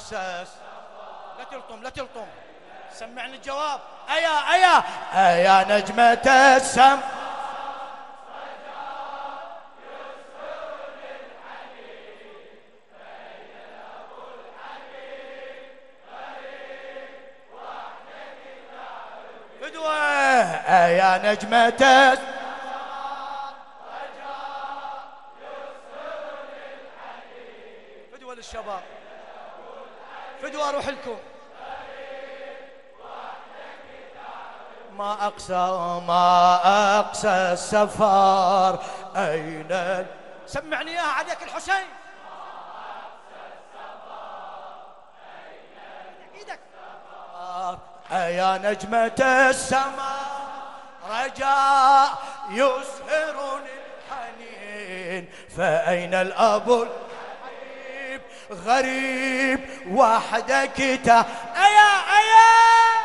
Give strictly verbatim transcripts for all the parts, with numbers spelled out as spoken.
أقسى. لا تلطم لا تلطم، سمعني الجواب. أيا أيا أيا نجمة السم. فدوة أيا نجمة السم. فدوة للشباب، فدوة أروح لكم. ما أقسى ما أقسى السفر أين. سمعني إياها عليك الحسين. إيدك أيا نجمة السماء رجاء يسهرني الحنين، فأين الأب الحبيب غريب وحدك تا. أيا أيا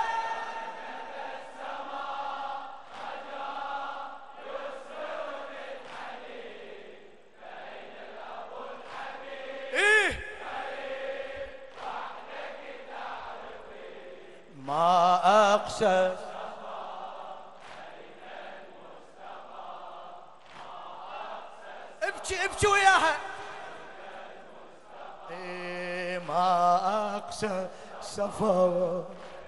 ما أقسى. ابكي ابكي وياها. إيه ما أقسى السفر.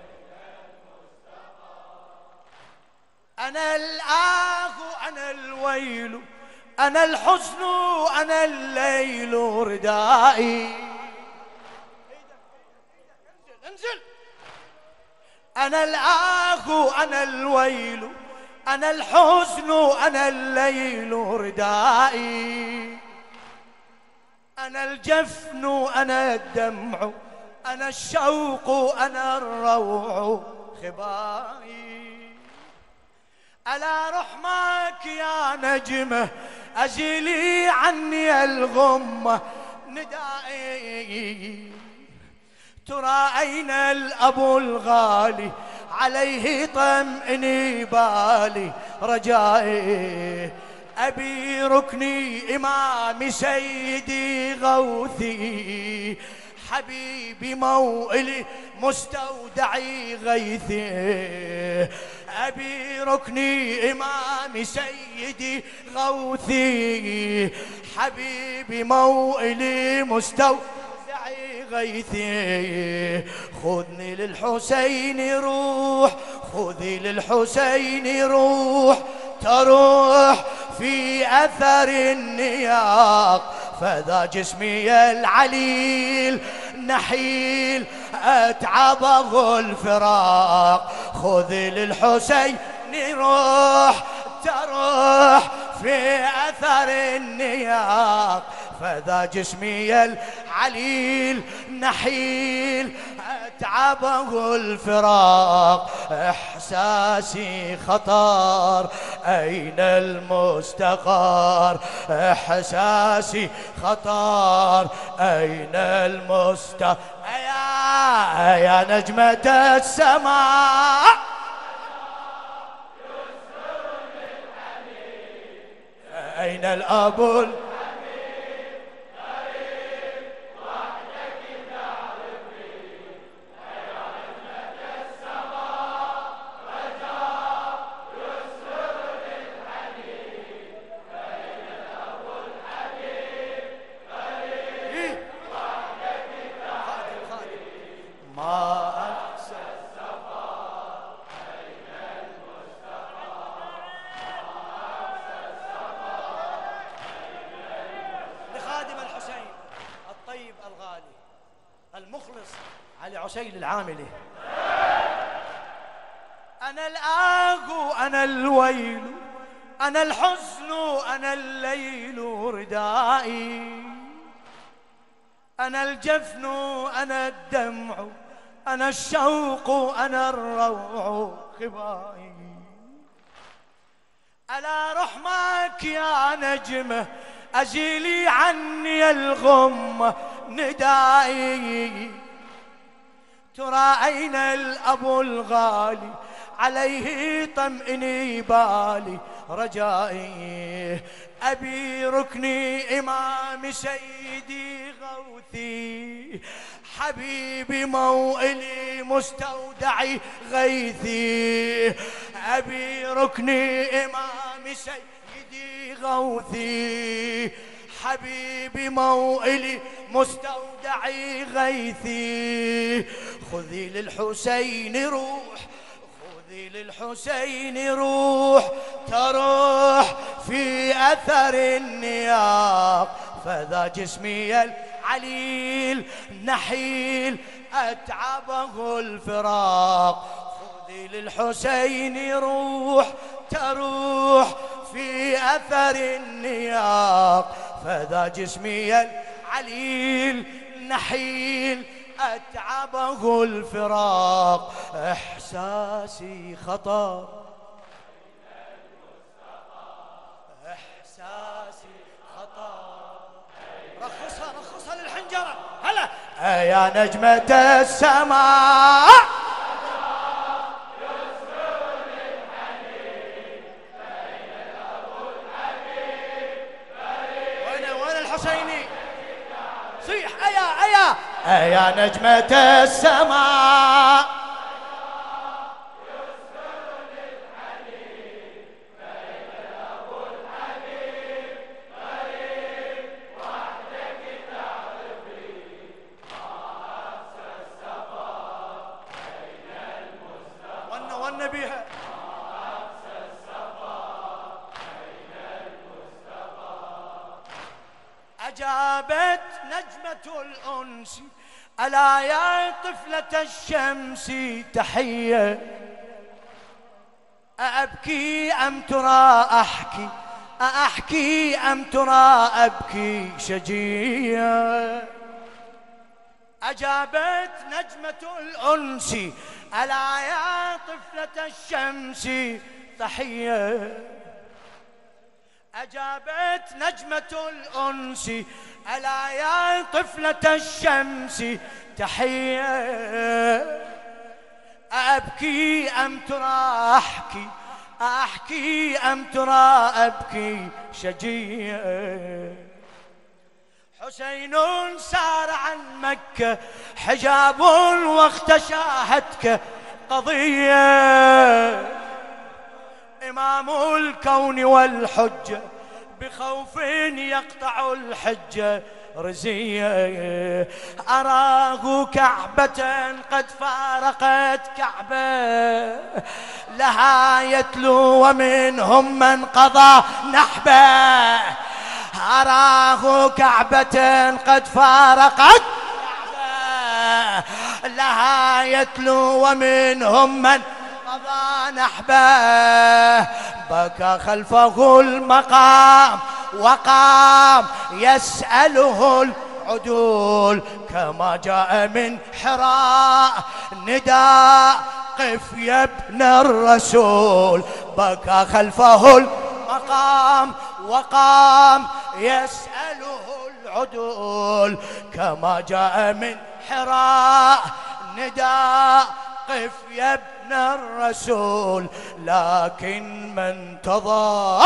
أنا الآه أنا الويل أنا الحزن أنا الليل ردائي. انزل. أنا الآه أنا الويل أنا الحزن أنا الليل ردائي. أنا الجفن أنا الدمع أنا الشوق أنا الروع خبائي. ألا رحمك يا نجمة أزيلي عني الغمة ندائي. ترى أين الأب الغالي عليه طمئني بالي رجائي. أبي ركني إمام سيدي غوثي حبيبي موئلي مستودعي غيثي. أبي ركني إمام سيدي غوثي حبيبي موئلي مستودعي غيثي. خذني للحسين روح خذي للحسين روح تروح في أثر النياق، فذا جسمي العليل نحيل أتعبه الفراق. خذي للحسين روح تروح في أثر النياق، فذا جسمي العليل نحيل أتعبه الفراق. إحساسي خطر أين المستقر. إحساسي خطر أين المستقر. يا يا نجمة السماء أين الأب. المخلص علي عسيل العاملي. أنا الآه أنا الويل أنا الحزن أنا الليل ردائي. أنا الجفن أنا الدمع أنا الشوق أنا الروع خبائي. ألا رحمك يا نجمة أزيلي عني الغمة ندائي. ترى أين الأب الغالي عليه طمئني بالي رجائي. أبي ركني إمام سيدي غوثي، حبيبي موئلي مستودعي غيثي. أبي ركني إمام سيدي غوثي، حبيبي موئلي مستودعي غيثي. خذي للحسين روح، خذي للحسين روح، تروح في أثر النياق، فذا جسمي العليل نحيل أتعبه الفراق. خذي للحسين روح، تروح في أثر النياق، فذا جسمي العليل نحيل أتعبه الفراق. إحساسي خطر، إحساسي خطر. رخصها رخصها للحنجرة. هلا يا نجمة السماء، حسيني صيح أيا أيا أيا نجمة السماء، ون ون بيها أجابت نجمة الأنس ألا يا طفلة الشمس تحية، أأبكي أم ترى أحكي، أأحكي أم ترى أبكي شجية. أجابت نجمة الأنس ألا يا طفلة الشمس تحية، أجابت نجمة الأنس ألا يا طفلة الشمس تحية. أبكي أم ترى أحكي، أحكي أم ترى أبكي شجية. حسين سار عن مكة حجاب واختشاهتك قضية، إمام الكون والحجة بخوف يقطع الحجة رزية. أراه كعبة قد فارقت كعبة، لها يتلو ومنهم من قضى نحبه. أراه كعبة قد فارقت كعبة، لها يتلو ومنهم من قضى نحبه. بكى خلفه المقام وقام يسأله العدول، كما جاء من حراء نداء قف يا ابن الرسول. بكى خلفه المقام وقام يسأله العدول، كما جاء من حراء نداء قف يا ابن الرسول. لكن من انتظر،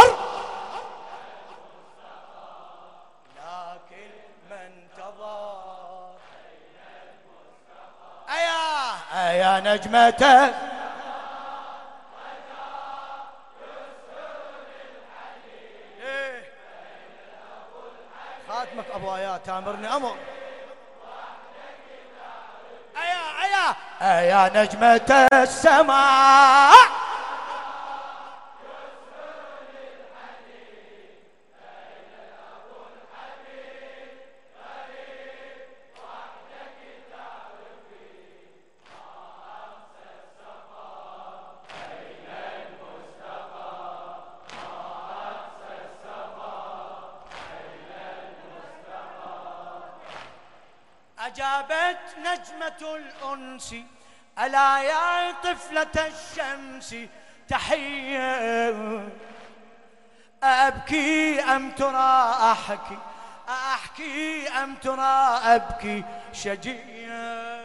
لكن من انتظر أيا أيا نجمته خاتمك أبو آيات تامرني أمر. أيا أيا أيا نجمة السماء، أجابت نجمة الأنس ألا يا طفلة الشمس تحية. أبكي أم ترى أحكي، أحكي أم ترى أبكي شجية.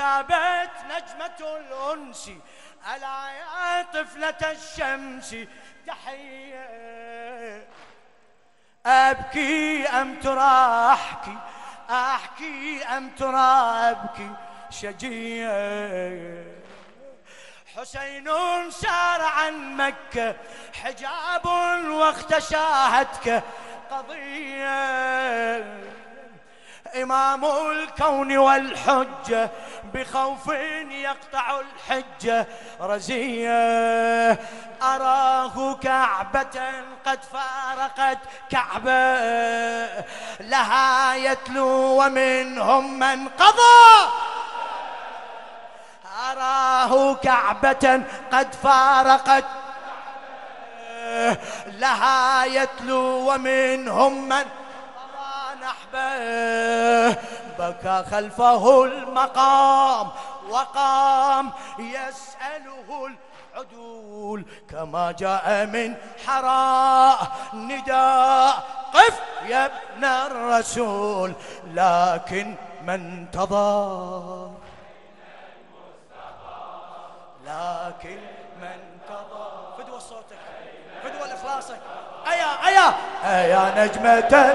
أجابت نجمة الأنس ألا يا طفلة الشمس تحية. أبكي أم ترى أحكي، أحكي أم ترى أبكي شجية. حسين سار عن مكة حجاب واختشاهتك قضية. إمام الكون والحجة بخوف يقطع الحجة رزية. أراه كعبة قد فارقت كعبة لها يتلو ومنهم من قضى. أراه كعبة قد فارقت لها يتلو ومنهم من نحبه. بكى خلفه المقام وقام يسأله العدول كما جاء من حراء نداء قف يا ابن الرسول. لكن من انتظر، لكن من انتظر. فدوى صوتك، فدوى الإخلاصك. أيا أيا أيا نجمة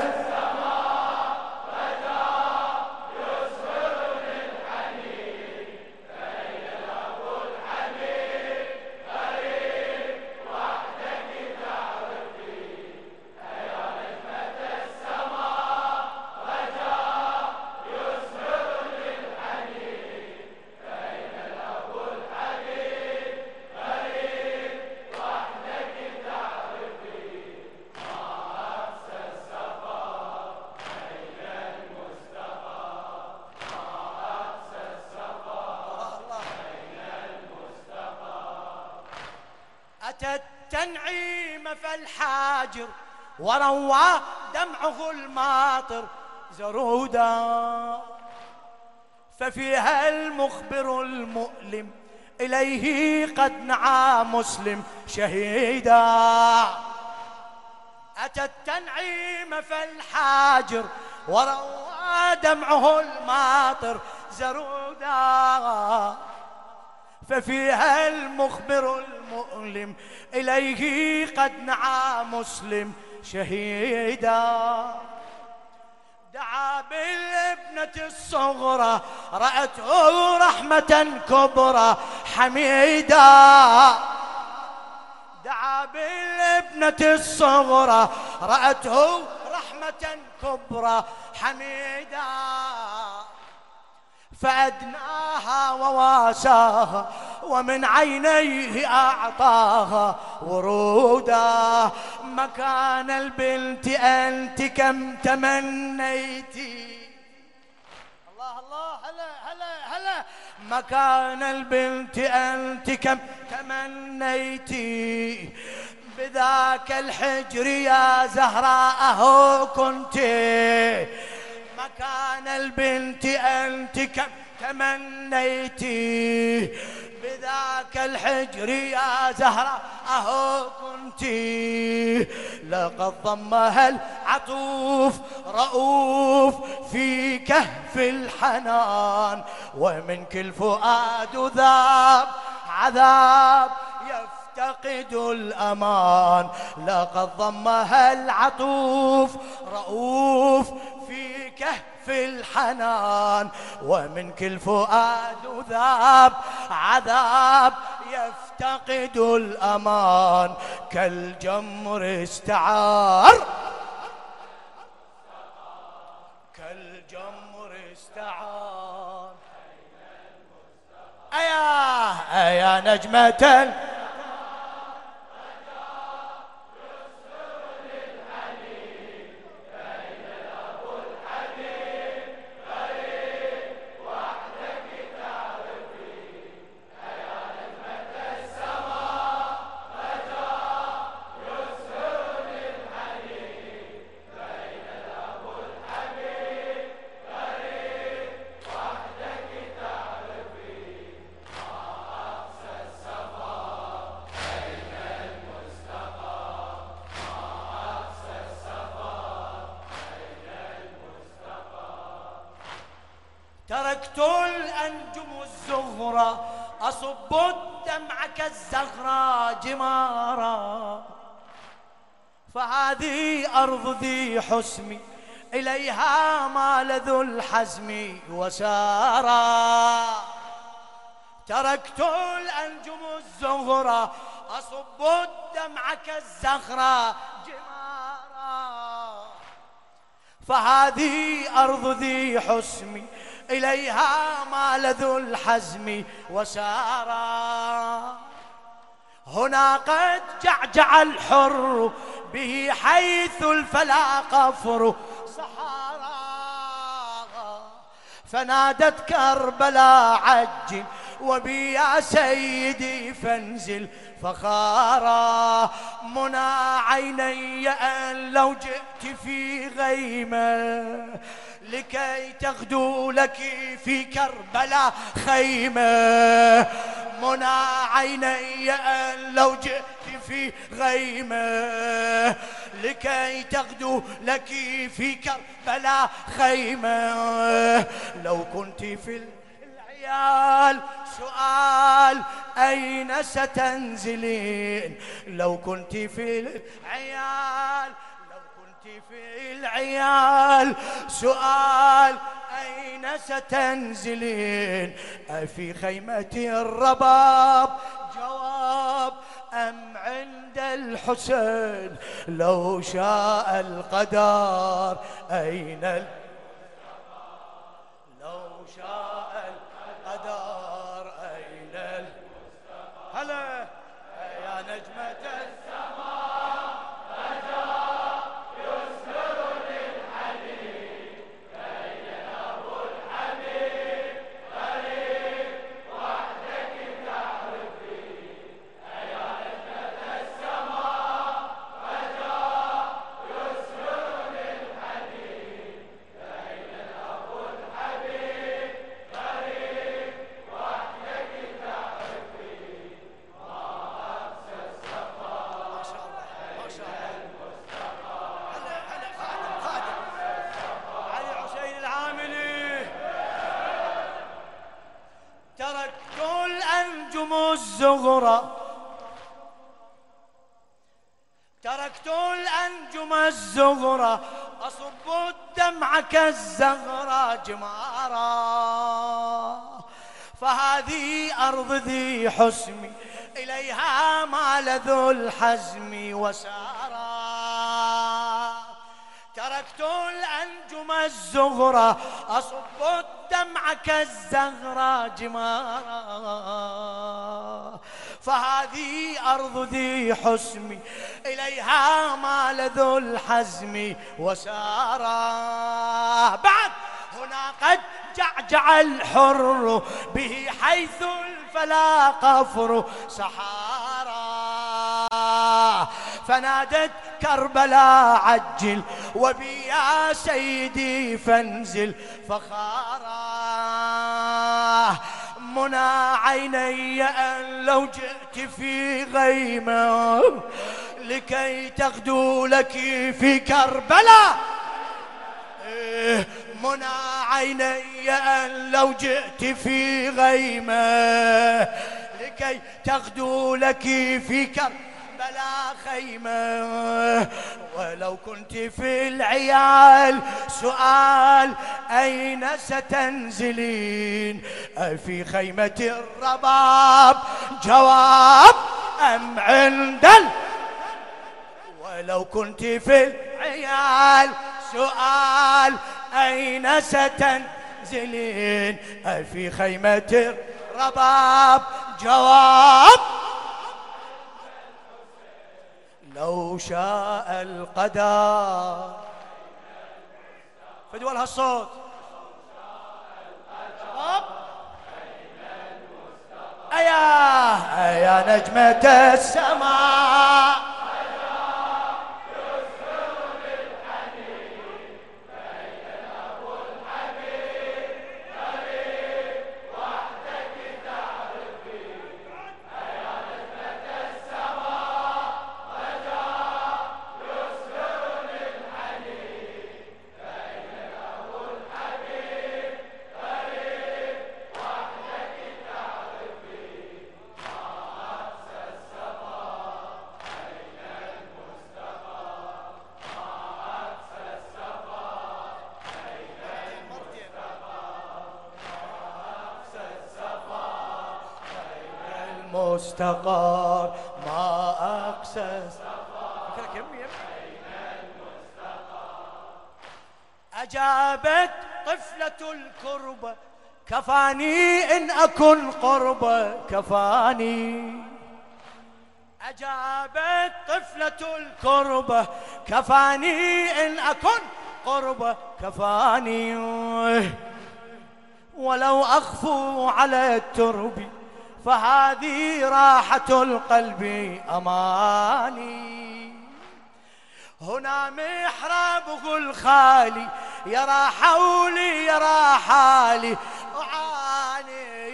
أتى التنعيم فالحاجر وروى دمعه الماطر زرودا. ففيها المخبر المؤلم إليه قد نعى مسلم شهيدا. أتى التنعيم فالحاجر وروى دمعه الماطر زرودا. ففيها المخبر المؤلم إليه قد نعى مسلم شهيدا. دعا بالابنة الصغرى رأته رحمة كبرى حميدا. دعا بالابنة الصغرى رأته رحمة كبرى حميدا. فأدناها وواساها ومن عينيه أعطاها ورودا. مكان البنت أنت كم تمنيتي. الله الله هلا هلا هلا. مكان البنت أنت كم تمنيتي. بذاك الحجر يا زهراء كنت. مكان البنت أنت كم تمنيتي. بذاك الحجر يا زهرة أهو كنتي. لقد ضمها العطوف رؤوف في كهف الحنان. ومنك الفؤاد ذاب عذاب يفتقد الأمان. لقد ضمها العطوف رؤوف في كهف الحنان. ومنك الفؤاد ذاب عذاب يفتقد الأمان. كالجمر استعار، كالجمر استعار. أيا أيا نجمة تركت الأنجم الزغرة أصب الدمع كالزغرة جمارا. فهذه أرض ذي حسم إليها مال ذو الحزم وسارا. تركت الأنجم الزهرة أصب الدمع كالزخرة جمارا. فهذه أرض ذي حسم إليها مال ذو الحزم وسارا. هنا قد جعجع الحر به حيث الفلا قفر صحارا. فنادت كربلاء عجل وبي يا سيدي فانزل فخارا. منى عيني أن لو جئت في غيمة لكي تغدو لك في كربلاء خيمة. منى عيني أن لو جئت في غيمة لكي تغدو لك في كربلاء خيمة. لو كنت في العيال سؤال أين ستنزلين. لو كنت في العيال لو كنت في العيال سؤال أين ستنزلين. أفي خيمة الرباب جواب أم عند الحسين. لو شاء القدر أين ال... لو شاء القدر أين ال... هلا يا نجمة السماء رجاء يسهر للحديث بين أبو الحبيب غريب وحدك تعرفي. يا نجمة السماء رجاء يسهر للحديث بين أبو الحبيب غريب وحدك تعرفي. ما أقسى السفر ما شاء الله ما شاء الله. هلا هلا خادم خادم علي حسين العاملي. تركت الأنجم الزغرة تركت الأنجم الزغرة أصب الدمع كالزغرة جمارا. فهذه أرض ذي حسم إليها مال ذو الحزم وسارا. تركت الأنجم الزغرة أصب الدمع كالزغرة جمارا. فهذه أرض ذي حسم إليها مال ذو الحزم وسارا. بعد هنا قد جعجع الحر به حيث الفلا قفر سحارا. فنادت كربلاء عجل وبي يا سيدي فانزل فخارا. منى عيني أن لو جئت في غيمة لكي تغدو لك في كربلاء. منى عيني أن لو جئت في غيمة لكي تغدو لك في كربلاء خيمة. ولو كنت في العيال سؤال أين ستنزلين. في خيمة الرباب جواب أم عند ال... ولو كنت في العيال سؤال أين ستنزلين. في خيمة الرباب جواب لو شاء القدر. فدوا لها الصوت. أيا أيا نجمة السماء المستقر ما أقسى فكرك يمي يمي. أجابت طفلة الكربة كفاني إن أكن قربة كفاني. أجابت طفلة الكربة كفاني إن أكن قربة كفاني. ولو أخفو على الترب فهذه راحة القلب أماني. هنا محرابه الخالي يرى حولي يرى حالي أعاني.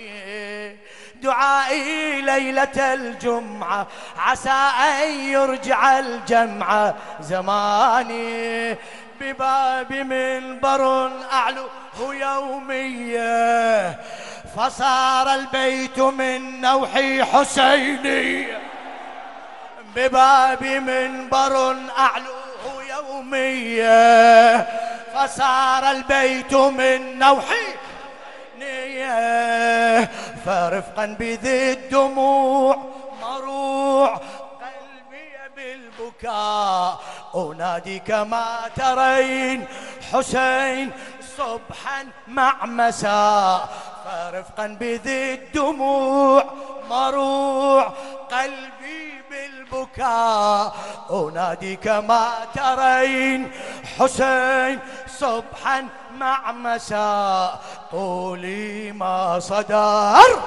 دعائي ليلة الجمعة عسى أن يرجع الجمع زماني. بباب منبر أعلوه يوميا فصار البيت من نوحي حسيني. بباب منبر أعلوه يوميا فصار البيت من نوحي نية. فرفقا بذي الدموع مروع قلبي بالبكاء أنادي كما ترين حسين صبحا مع مساء. فرفقا بذي الدموع مروع قلبي بالبكاء أنادي كما ترين حسين صبحا مع مساء. قولي ما صدر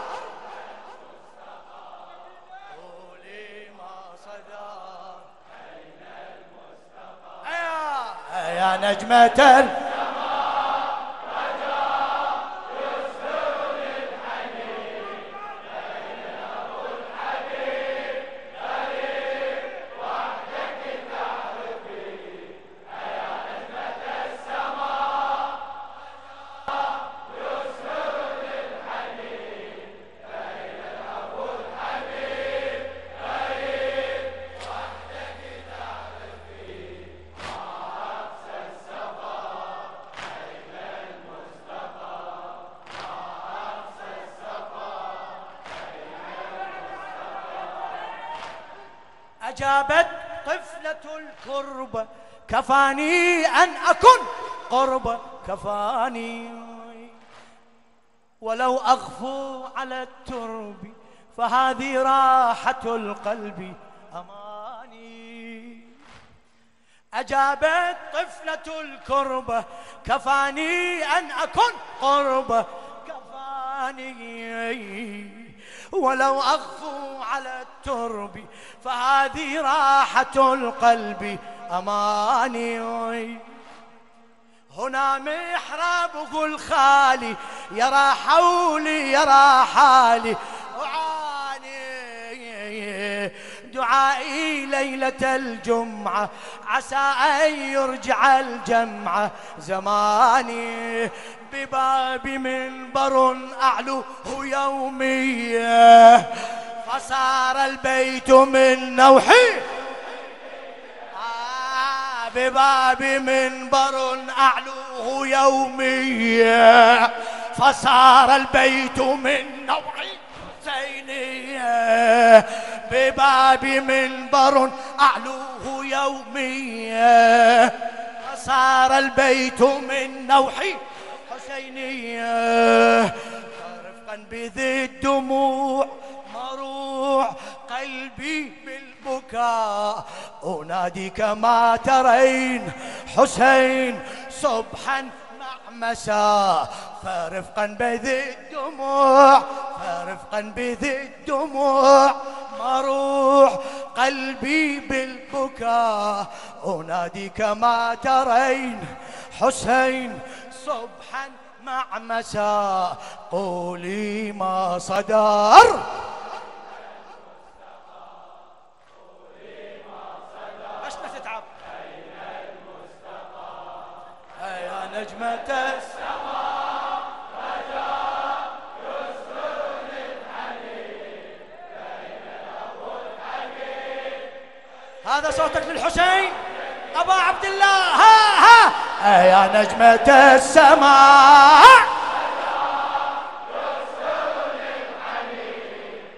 قولي ما صدر يا يا نجمة أجابت طفلة الكربة كفاني أن أكن قربة كفاني. ولو أغفو على الترب فهذه راحة القلب أماني. أجابت طفلة الكربة كفاني أن أكن قربة كفاني. ولو أغفو على الترب فهذه راحة القلب أماني. هنا محرابه الخالي يرى حولي يرى حالي أعاني. دعائي ليلة الجمعة عسى أن يرجع الجمع زماني. بباب منبر أعلوه يوميا فصار البيت من نوحي آه بباب منبر أعلوه يوميا فصار البيت من نوحي حسينية. بباب منبر أعلوه يوميا فصار البيت من نوحي حسينية. رفقا بذي الدموع مروع قلبي بالبكاء أنادي كما ترين حسين صبحا مع مساء. فرفقا بذي الدموع فرفقا بذي الدموع مروع قلبي بالبكاء أنادي كما ترين حسين صبحا مع مساء. قولي ما صدر باش تتعب يا نجمة السماء رجاء يسر الحنين بين أبو الحبيب. هذا صوتك للحسين أبا عبد الله. ها ها يا نجمة السماء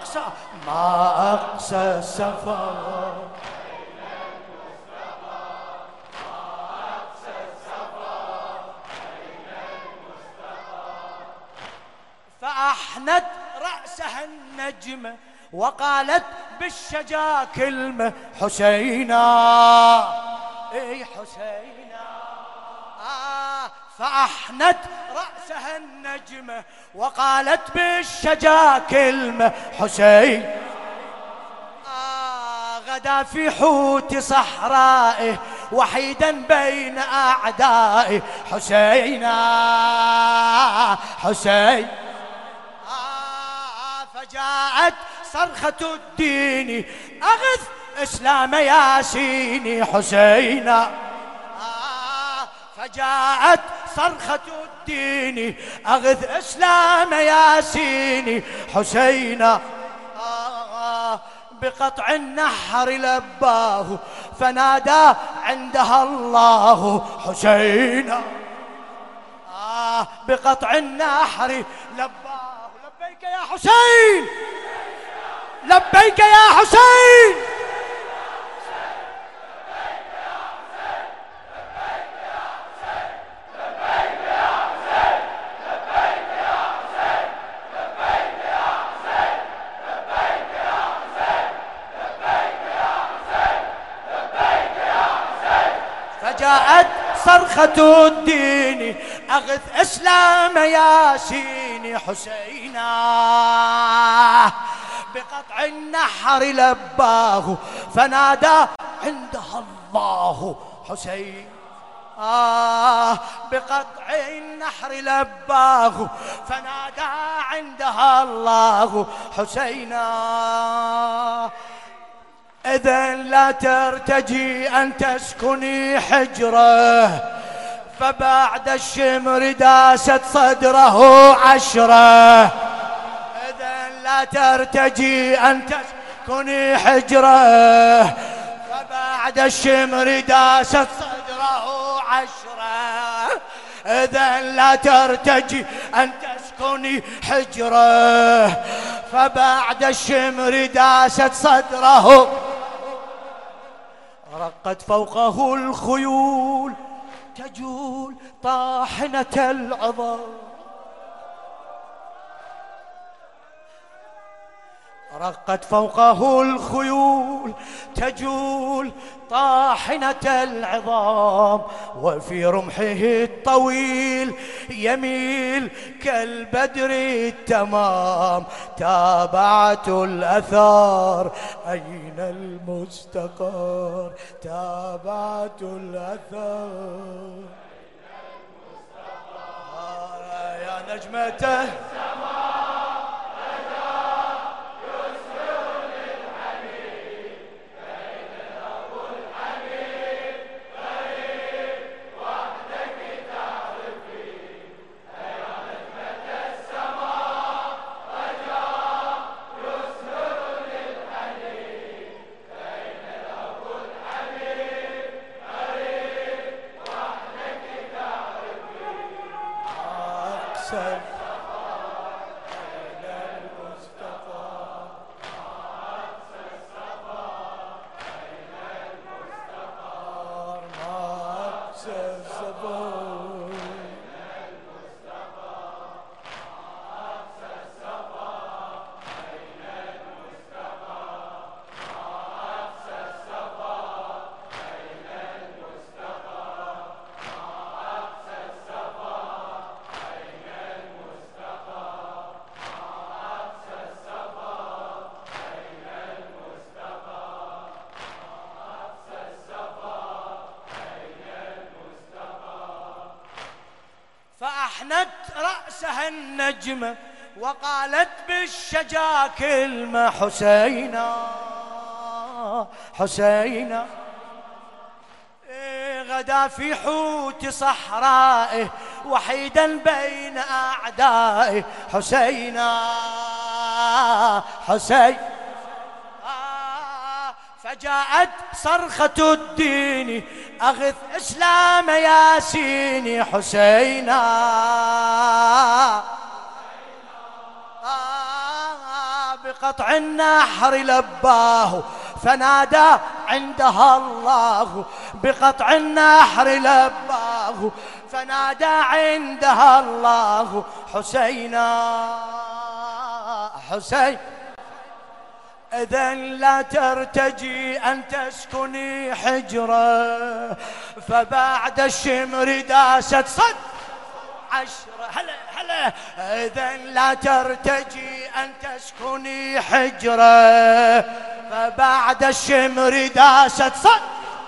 أقصى ما أقصى السفر فأحنت رأسها النجمة وقالت بالشجا كلمة حسينا اي حسينا. آه فأحنت رأسها النجمة وقالت بالشجا كلمة حسين. آه غدا في حوت صحرائه وحيدا بين أعدائه حسينا حسين. آه فجاءت صرخة الدين أغث إسلام ياسيني حسينا. آه فجاءت صرخة الدين أغث إسلام ياسيني حسينا. آه بقطع النحر لباه فنادى عندها الله حسينا. آه بقطع النحر لباه لبيك يا حسين لبيك يا حسين. فجاءت صرخة الدين أغث إسلام ياسيني حسينا. بقطع النحر لباه فنادى عندها الله حسين. آه بقطع النحر لباه فنادى عندها الله حسينا. إذن لا ترتجي أن تسكني حجره فبعد الشمر داست صدره عشرة. إذن لا ترتجي أن تسكني حجره فبعد الشمر داست صدره عشرة. إذن لا ترتجي أن تسكني حجره فبعد الشمر داست صدره. رقت فوقه الخيول تجول طاحنة العظام. رقت فوقه الخيول تجول طاحنة العظام وفي رمحه الطويل يميل كالبدر التمام. تابعت الأثار أين المستقر تابعت الأثار يا نجمته فأحنت رأسها النجمة وقالت بالشجا كلمة حسينا حسينا. غدا في حوت صحرائه وحيدا بين أعدائه حسينا حسين. فجاءت صرخة الدين أغث إسلام ياسيني حسينا. بقطع النحر لباه فنادى عندها الله، بقطع النحر لباه فنادى عندها الله حسينا حسين. إذن لا ترتجي أن تسكني حجرة، فبعد الشمر داست صد عشرة. هلا هلا. إذن لا ترتجي أن تسكني حجرة، فبعد الشمر داست صد.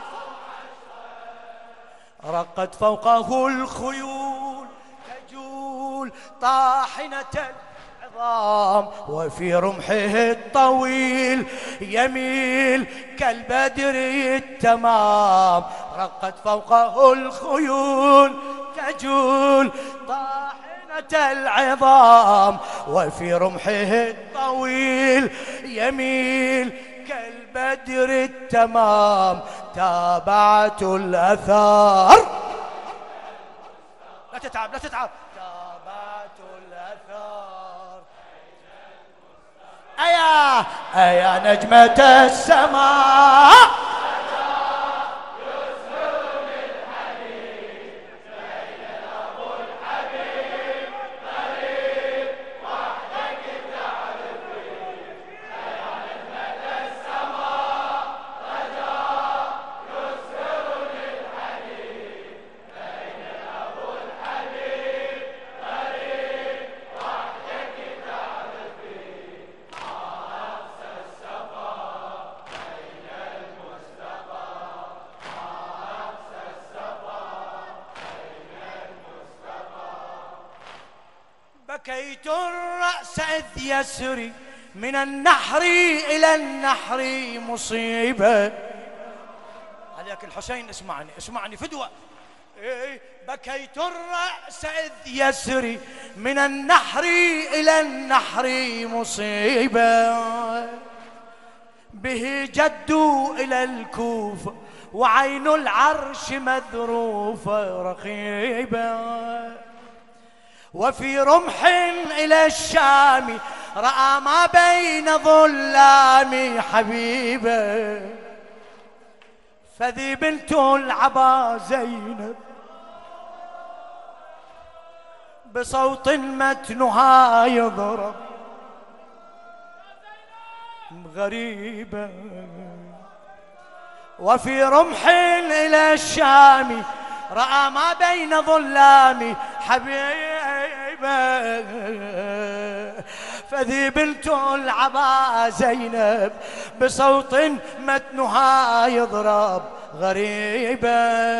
رقت فوقه الخيول تجول طاحنة العظام، وفي رمحه الطويل يميل كالبدر التمام. رقت فوقه الخيول تجول طاحنة العظام، وفي رمحه الطويل يميل كالبدر التمام. تابعت الأثار. لا تتعب لا تتعب. تابعت الأثار. أيا أيا نجمة السماء بكيت الرأس إذ يسري من النحر إلى النحر مصيبة. عليك الحسين اسمعني اسمعني فدوة. إيه بكيت الرأس إذ يسري من النحر إلى النحر مصيبة. به جدوا إلى الكوفة وعين العرش مذروفة رقيبة. وفي رمح إلى الشام رأى ما بين ظلام حبيبه. فذي بنت العبا زينب بصوت متنها يضرب غريبة. وفي رمح إلى الشام رأى ما بين ظلام حبيبه. فذي بنت العبا زينب بصوت متنها يضرب غريبة.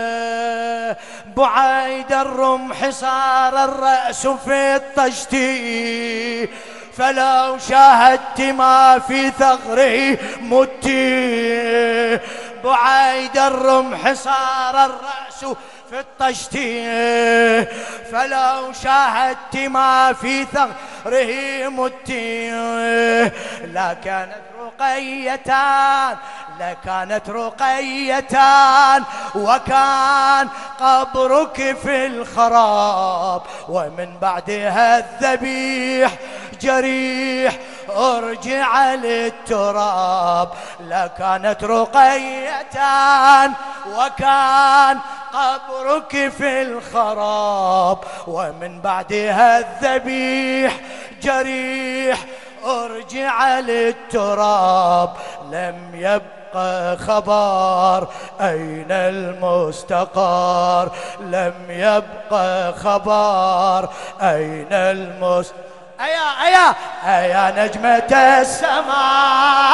بعيد الرمح صار الرأس في الطشتي، فلو شاهدت ما في ثغره متي. بعيد الرمح صار الرأس في الطشتي، فلو شاهدت ما في ثغره متي. لا كانت رقيتان لا كانت رقيتان وكان قبرك في الخراب، ومن بعدها الذبيح جريح ارجع للتراب. لا كانت رقيتان وكان قبرك في الخراب، ومن بعدها الذبيح جريح ارجع للتراب. لم يبقى خبر أين المستقر، لم يبقى خبر أين المستقر. أيا أيا أيا نجمة السماء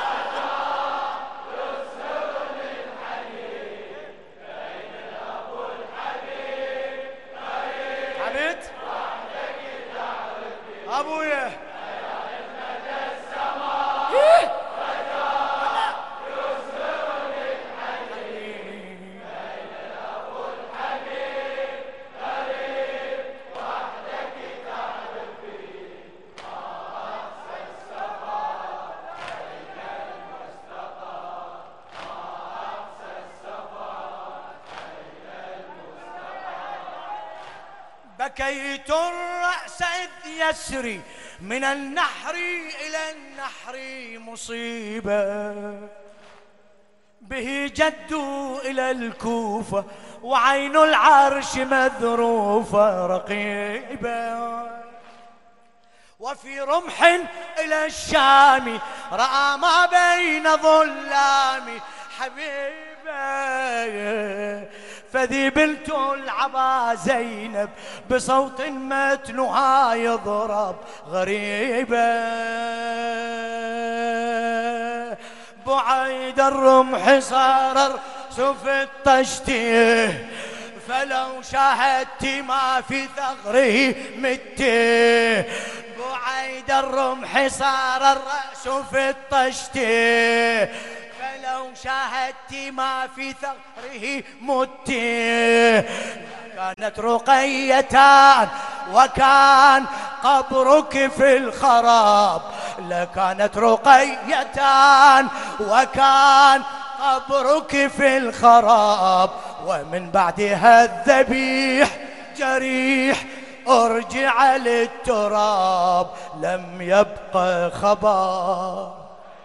حبيت أبويا بكيت الرأس إذ يسري من النحر إلى النحر مصيبة، به جدوا إلى الكوفة وعين العرش مذروفة رقيبة، وفي رمح إلى الشام رأى ما بين ظلام حبيبة، فذي بنت العبا زينب بصوت متنها يضرب غريبة، بعيد الرمح صار سوف التشتيه، فلو شاهدت ما في ثغره مته، بعيد الرمح صار الرأس في الطشته، فلو شاهدت ما في ثغره مته، كانت رقيتان وكان قبرك في الخراب، لكانت رقيتان وكان قبرك في الخراب، ومن بعدها الذبيح جريح ارجع للتراب، لم يبق خبر.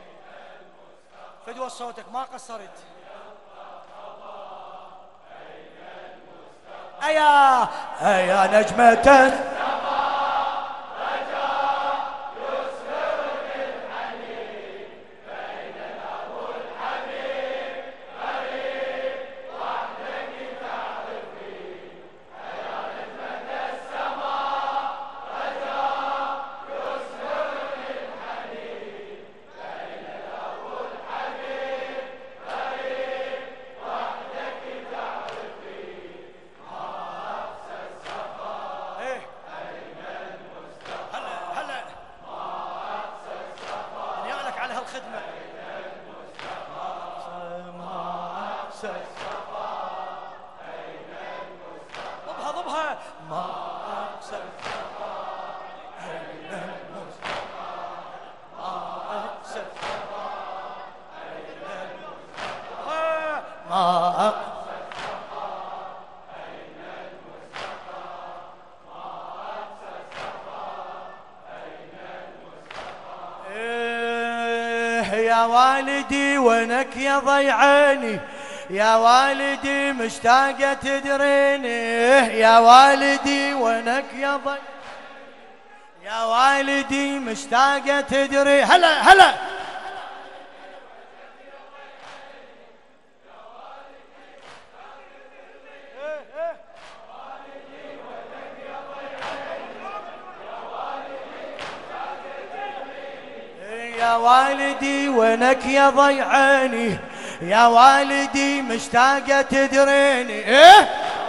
فدوى صوتك ما قصرت. أيا أيا نجمة يا والدي وينك يا ضيعيني، يا والدي مشتاقة تدريني، يا والدي وينك يا ضي، يا والدي مشتاقة تدري. هلا هلا يا والدي وينك يا ضيعيني، يا والدي مشتاقة تدريني. ايه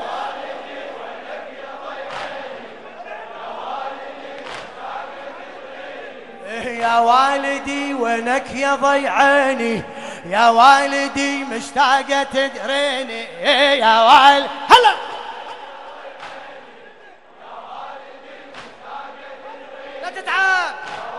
يا والدي وينك يا ضيعيني، يا والدي مشتاقة تدريني. ايه يا والد هلا لا تتعب.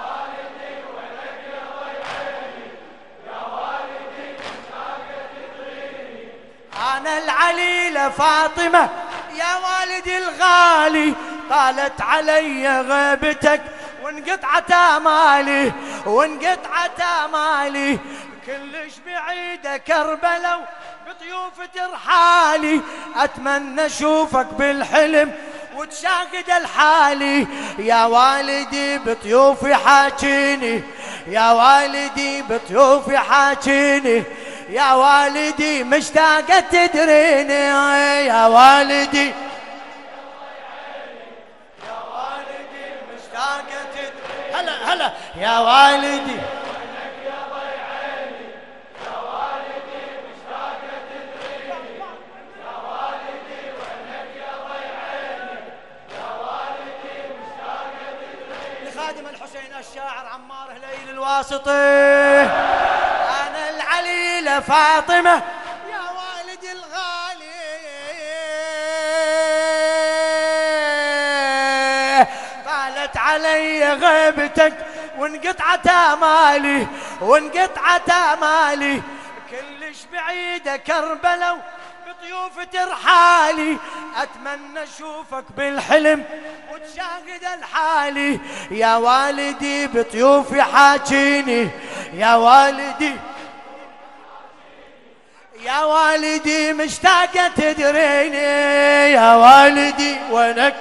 أنا العليلة فاطمة يا والدي الغالي، طالت علي غيبتك وانقطعت آمالي، وانقطعت آمالي، كلش بعيدة كربلة بطيوف ترحالي، أتمنى أشوفك بالحلم وتشاهد الحالي، يا والدي بطيوفي حاجيني، يا والدي بطيوفي حاجيني، يا والدي مشتاقة تدريني. يا والدي يا والدي مشتاقة تدريني. هلا هلا يا والدي يا والدي مشتاقة تدريني، يا والدي وينك يا ضيعيني، يا والدي مشتاقة تدريني. لخادم الحسين الشاعر عمار هليل الواسطي، أنا العليلة فاطمة يا والدي الغالي، طالت علي غيبتك وانقطعت آمالي، وانقطعت آمالي، كلش بعيدة كربلة بطيوف ترحالي، اتمنى اشوفك بالحلم وتشاهد الحالي. يا والدي بطيوفي حاجيني، يا والدي يا والدي مشتاقة تدريني، يا والدي وينك؟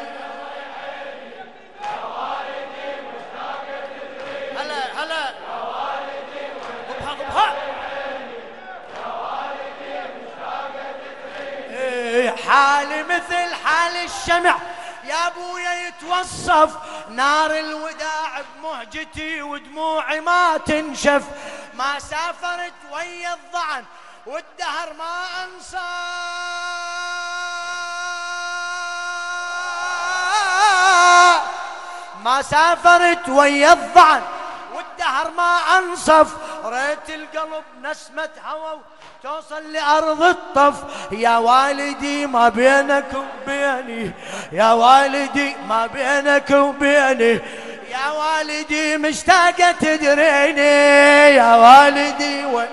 يا والدي مشتاقة تدريني. هلا هلا يا والدي ضبها ضبها. يا والدي مشتاقة تدريني. حالي مثل حال الشمع يا ابويا يتوصف، نار الوداع بمهجتي ودموعي ما تنشف. ما سافرت ويا الظعن والدهر ما انسى، ما سافرت ويا الظعن والدهر ما انصف. ريت القلب نسمة هوى توصل لأرض الطف. يا والدي ما بينك وبيني، يا والدي ما بينك وبيني. يا والدي مشتاقة تدريني، يا والدي و...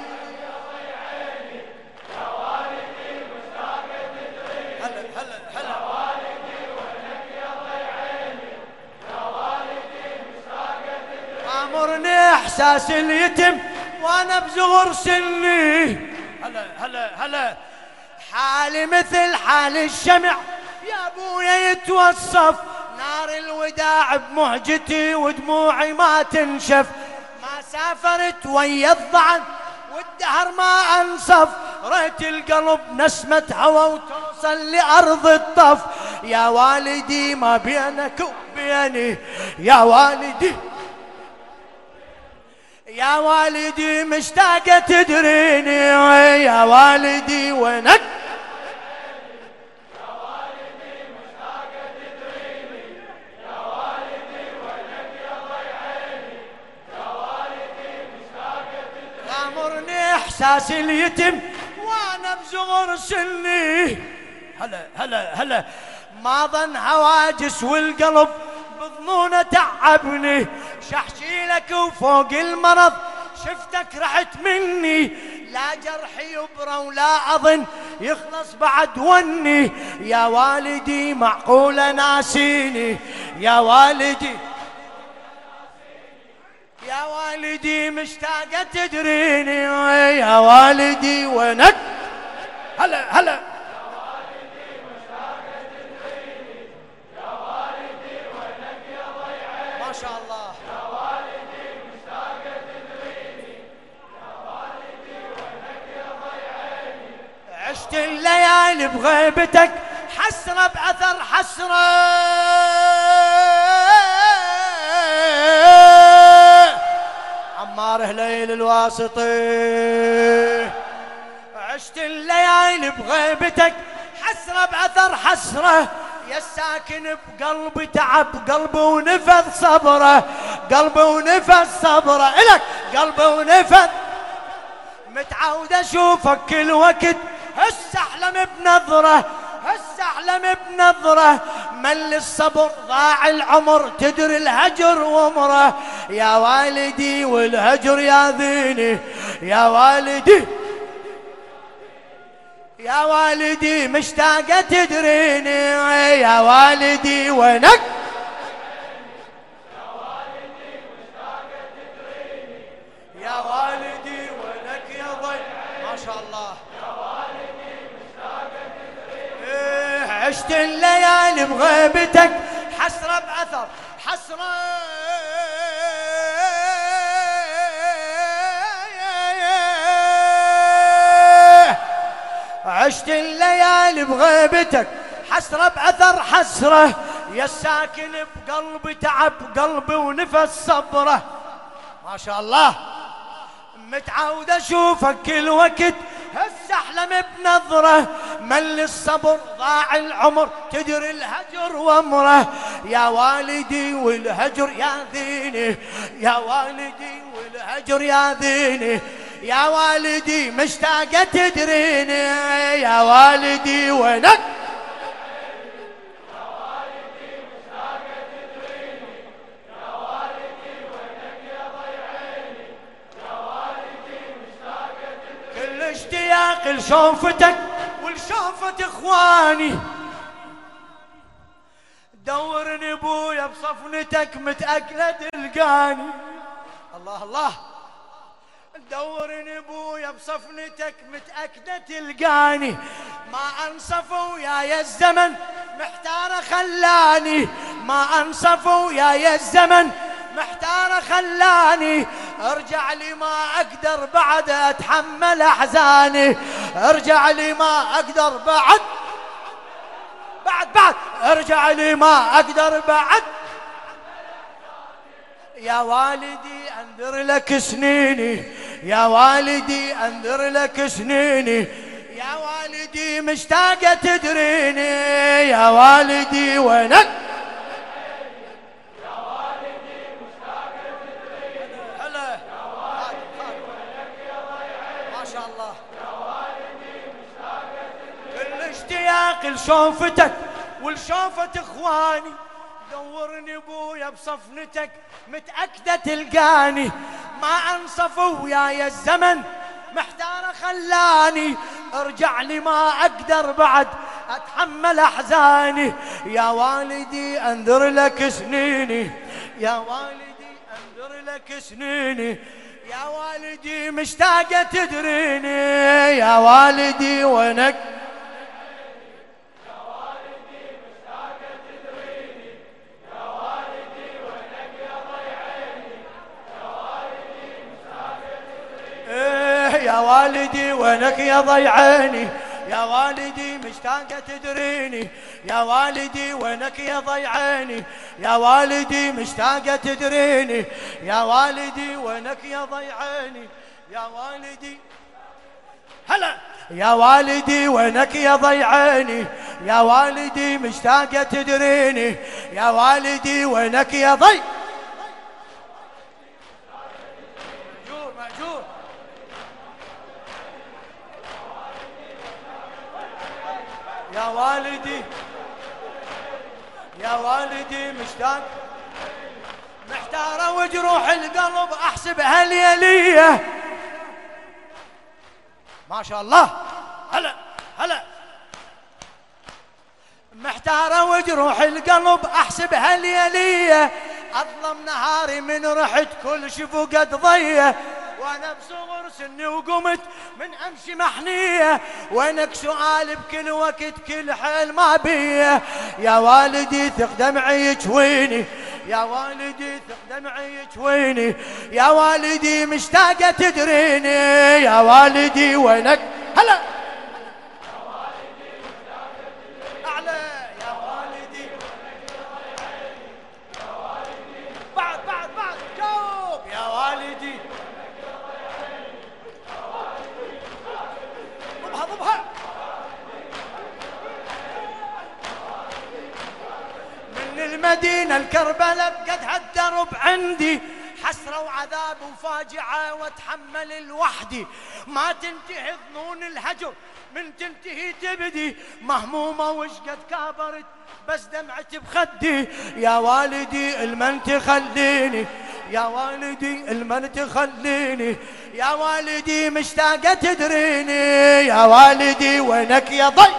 امرني احساس اليتم وانا بزغر سني. هلا هلا هلا حالي مثل حال الشمع يا ابويا يتوصف، نار الوداع بمهجتي ودموعي ما تنشف. ما سافرت ويا الظعن والدهر ما انصف. ريت القلب نسمة هوى وتوصل لأرض الطف. يا والدي ما بينك وبيني، يا والدي يا والدي مشتاقة تدريني، يا والدي وينك؟ يا والدي مشتاقة تدريني، يا والدي وينك يا ضي عيني. يا والدي مشتاقة تدريني. غامرني احساس اليتم وانا بصغر سني. هلا هلا هلا ما ظن هواجس والقلب بظنونه تعبني. شحشي لك وفوق المرض شفتك رحت مني، لا جرحي يبرى ولا اظن يخلص بعد وني. يا والدي معقوله ناسيني، يا والدي يا والدي مشتاقه تدريني، يا والدي وينك؟ هلا هلا ما شاء الله. يا والدي مشتاقة تدريني، يا والدي وينك يا ضي عيني. عشت الليالي بغيبتك حسرة بأثر حسرة، عمار هليل الواسطي. عشت الليالي بغيبتك حسرة بأثر حسرة، يا الساكن بقلبي تعب قلبي ونفذ صبره، قلبي ونفذ صبره إلك قلبي ونفذ. متعود اشوفك كل وقت هسه احلم بنظره، هسه احلم بنظره. مل الصبر ضاع العمر تدري الهجر ومره. يا والدي والهجر ياذيني، يا والدي يا والدي مشتاقة تدريني، يا والدي وينك؟ يا والدي مشتاقة تدريني، يا والدي وينك يا ضي. ما شاء الله. يا والدي مشتاقة تدريني. إيه عشت الليالي بغيبتك حسرة بأثر حسرة، عشت الليالي بغيبتك حسرة بأثر حسرة، يا الساكن بقلبي تعب قلبي ونفس صبره. ما شاء الله. متعود اشوفك كل وقت هسه احلم بنظره، مل الصبر ضاع العمر تدري الهجر وامره. يا والدي والهجر ياذيني، يا والدي والهجر ياذيني. يا والدي مشتاقة تدريني، يا والدي وينك؟ يا والدي مشتاقة تدريني، يا والدي وينك يا ضي عيني. يا والدي مشتاقة تدريني. كل اشتياق لشوفتك والشوف شوفت اخواني دورني ابويا بصفنتك متأكدة تلقاني. الله الله. دورني ابويا بصفنتك متأكدة تلقاني. ما انصفوا يا يا الزمن محتار خلاني. ما انصفوا يا يا الزمن محتار خلاني. ارجع لي ما اقدر بعد اتحمل احزاني. ارجع لي ما اقدر بعد بعد بعد ارجع لي ما اقدر بعد. يا والدي انذر لك سنيني. يا والدي انذر لك سنيني. يا والدي مشتاقة تدريني. يا والدي وينك. يا والدي مشتاقة تدريني. هلا يا والدي وينك يا ضيعي. ما شاء الله. يا والدي مشتاقة تدريني. كل اشتياق لشوفتك ولشوفة اخواني. دورني ابويا بصفنتك متأكدة تلقاني. ما انصفوا يا يا الزمن محتار خلاني. ارجع لي ما اقدر بعد اتحمل احزاني. يا والدي انذر لك سنيني. يا والدي انذر لك سنيني. يا والدي مشتاقة تدريني. يا والدي وينك. يا والدي وينك يا ضيعيني. يا والدي مشتاقة تدريني. يا والدي وينك يا ضيعيني. يا والدي مشتاقة تدريني. يا والدي وينك يا ضيعيني. يا والدي هلا. يا والدي وينك يا ضيعيني. يا والدي مشتاقة تدريني. يا والدي وينك يا ضي. مأجور مأجور. يا والدي يا والدي مشتاق محتارة وجروح القلب احسبها ليلية. ما شاء الله. هلا هلا. محتارة وجروح القلب احسبها ليلية. اظلم نهاري من رحت كل شفقة ضيه. وانا بصغر سني وقمت من امشي محنيه. وينك سؤال بكل وقت كل حيل ما بيه. يا والدي ثق دمعي يجويني. يا والدي ثق دمعي يجويني. يا والدي مشتاقة تدريني. يا والدي وينك. هلا. اعلى. يا والدي بعد بعد بعد جاوب. يا والدي ضبها. من المدينة الكربلة بقد هالدرب عندي. حسرة وعذاب وفاجعة واتحمل لوحدي. ما تنتهي ظنون الهجر من تنتهي تبدي. مهمومة وش قد كابرت بس دمعت بخدي. يا والدي المن تخليني. يا والدي المن تخليني. يا والدي مشتاقة تدريني. يا والدي وينك يا ضي.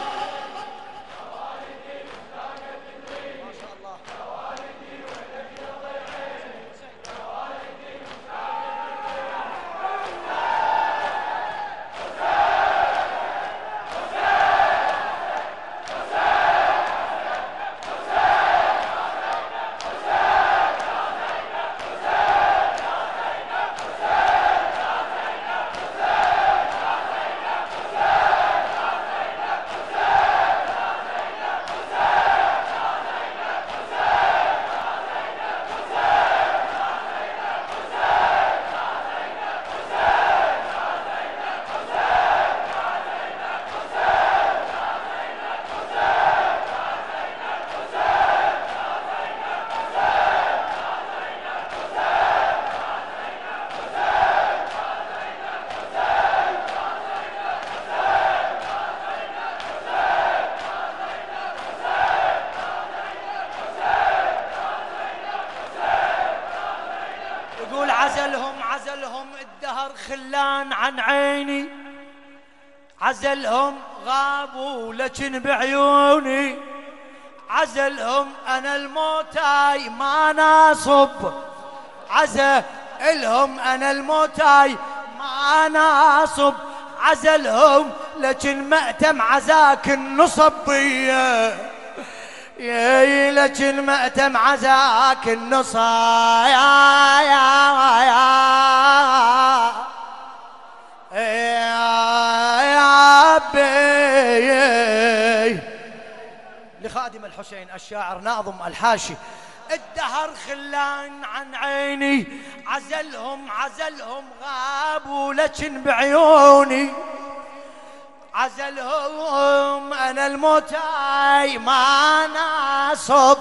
عزلهم عزلهم الدهر خلان عن عيني. عزلهم غابوا لكن بعيوني، عزلهم أنا الموتاي ما ناصب، عزلهم أنا الموتاي ما ناصب، عزلهم لكن مأتم عزاك النصب بيا، يا لكن مأتم عزاك النصب يا يا يا يا بي. لخادم الحسين الشاعر ناظم الحاشي: الدهر خلان عن عيني، عزلهم عزلهم غابوا لكن بعيوني، عزلهم أنا الموتاي ما ناصب،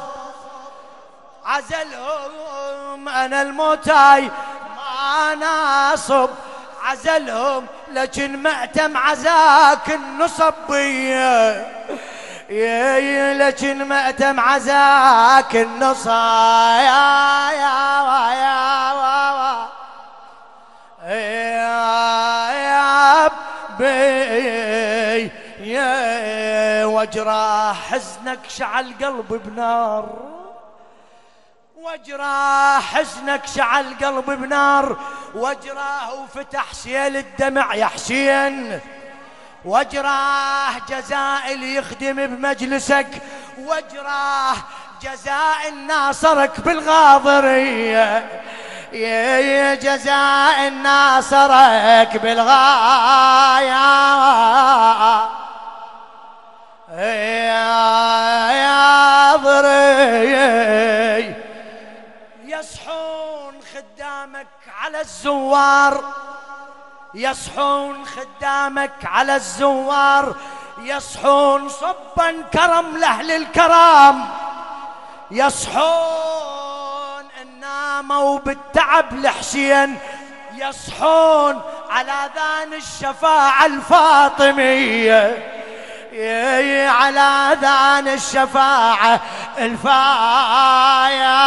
عزلهم أنا الموتاي ما ناصب، عزلهم لكن مأتم عزاك النصب بيا، يا لكن مأتم عزاك النصب يا يا يا يا يا بي يا وجرى حزنك شعل قلبي بنار، وجرى حزنك شعل قلبي بنار، وجراه وفتح سيل الدمع يا حسين، وجراه جزاء اللي يخدم بمجلسك، وجراه جزاء ناصرك بالغاضرية، يا جزاء ناصرك بالغاية يا ضري. يصحون خدامك على الزوار، يصحون خدامك على الزوار، يصحون صبا كرم لأهل الكرام، يصحون إن ناموا بالتعب لحسين، يصحون على ذان الشفاعة الفاطمية، على ذان الشفاعة الفاطمية.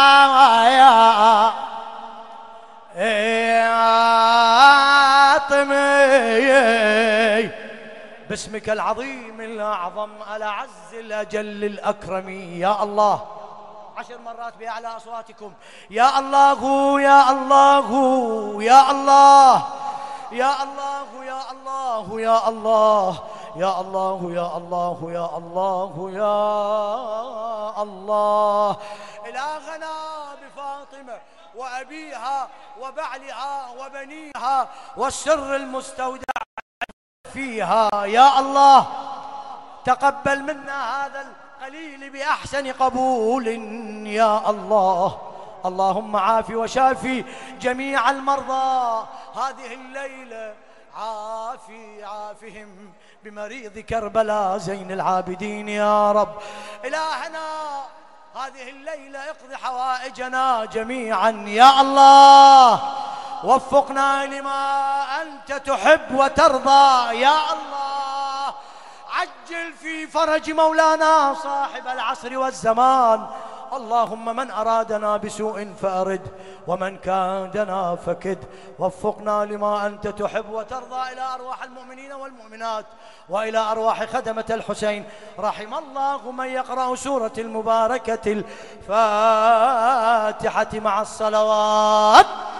باسمك العظيم الأعظم الأعز الأجل الأكرم يا الله. عشر مرات بأعلى أصواتكم: يا الله يا الله يا الله يا الله يا الله يا الله يا الله يا الله يا الله يا الله. إلهنا بفاطمة وأبيها وبعلها وبنيها والسر المستودع فيها يا الله، تقبل منا هذا القليل بأحسن قبول يا الله. اللهم عافي وشافي جميع المرضى هذه الليلة، عافي عافهم بمريض كربلاء زين العابدين يا رب. إلهنا هذه الليلة اقض حوائجنا جميعا يا الله، وفقنا لما أنت تحب وترضى يا الله. عجل في فرج مولانا صاحب العصر والزمان. اللهم من أرادنا بسوء فأرد، ومن كادنا فكد. وفقنا لما أنت تحب وترضى إلى أرواح المؤمنين والمؤمنات وإلى أرواح خدمة الحسين. رحم الله من يقرأ سورة المباركة الفاتحة مع الصلوات.